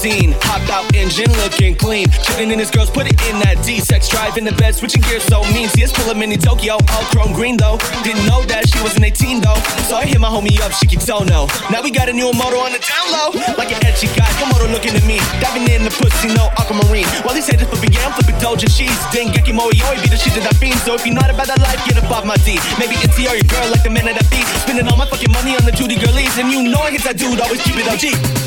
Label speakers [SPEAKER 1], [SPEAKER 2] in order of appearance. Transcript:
[SPEAKER 1] scene. Hopped out engine looking clean. Chillin' in his girls, put it in that D. Sex drive in the bed, switching gears so mean. See us pull a mini Tokyo, all chrome green though. Didn't know that she wasn't 18 though. So I hit my homie up, she keeps no. Now we got a new moto on the down low. Like an etchy guy, Komodo looking at me. Diving in the pussy, no aquamarine. While these haters flipping, yeah, I'm flipping Doja cheese. Dengeki Moiyoi be the shit that I fiend. So if you're not about that life, get up off my D. Maybe it's your girl like the man that I beat. Spending all my fucking money on the Judy girlies. And you know I hit that dude, always keep it OG.